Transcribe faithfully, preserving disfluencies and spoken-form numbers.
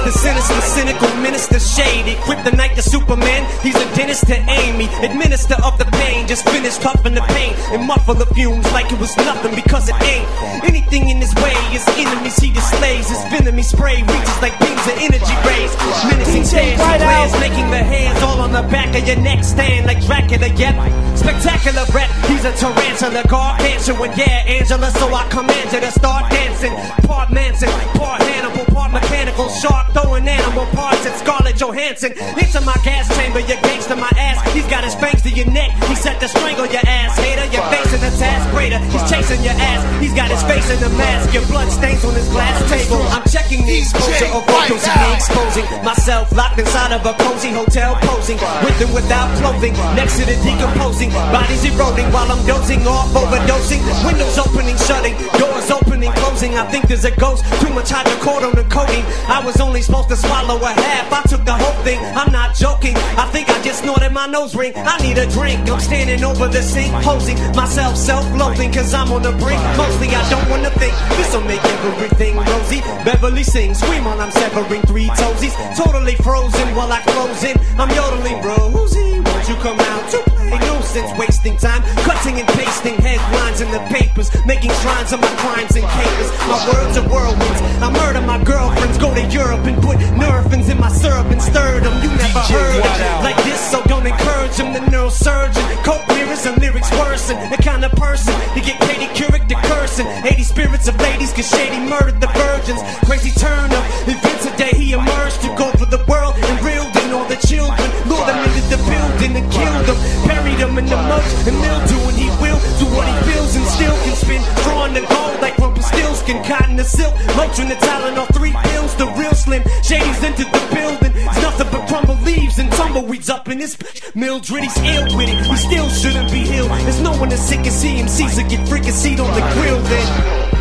The sinister, cynical minister, shady. Kryptonite to Superman, he's a dentist to Amy. Administer of the pain, just finish puffing the pain and muffle the fumes like it was nothing because it ain't. Anything in his way, his enemies he displays. His venom he spray reaches like beams of energy rays. Menacing stares and glares, making the hairs all on the back of your neck stand like Dracula. Yep, spectacular rap, he's a tarantula, gargantuan. Yeah, Angela, so I command you to start dancing. Part Manson, part Hannibal, part mechanical shark throwing animal parts at Scarlett Johansson. Into my gas chamber, your gangster my ass. He's got his fangs to your neck, he set to strangle your ass. Hater, you're facing a task greater. He's chasing your ass, he's got his face in the mask. Your blood stains on his glass table. I'm checking the exposure of vocals and me exposing myself locked inside of a cozy hotel, posing with and without clothing, next to the decomposing bodies eroding while I'm dozing off, overdosing. Windows opening, shutting, doors opening, closing. I think there's a ghost, too much hydrocodone on the codeine. I was only supposed to swallow a half, I took the whole thing. I'm not joking, I think I just snorted my nose ring. I need a drink, I'm standing over the sink, posing myself self-loathing, cause I'm on the brink. Mostly I don't wanna think, this'll make everything rosy. Beverly sings, scream while I'm severing three toesies. Totally frozen while I close in, I'm yodeling, bro. Who's he? Won't you come out to play? No sense wasting time, cutting and pasting headlines in the papers, making shrines of my crimes and capers. My words are whirlwinds, I murder my girlfriends, go to Europe and put Nurophens in my syrup and stir them. You never heard it like this, so don't encourage him. The neurosurgeon, coke mirrors and lyrics worsen. The kind of person to get Katie Couric to cursing. eighty spirits of ladies, cause Shady murdered the virgins. Crazy turn of events today, he emerged to go for the world and reeled in all the children. Lured them into the building and killed them, buried them in the mulch and mildew. And he will do what he feels and still can spin. Drawing the gold like Rumpelstiltskin, cotton to silk, Motrin the talent on three pills, the real slim. Shady's entered the building, it's nothing but crumble leaves and tumbleweeds up in his Mildred, he's ill with it, he still shouldn't be healed. There's no one as sick as he, M Cs to get fricasseed on the grill then.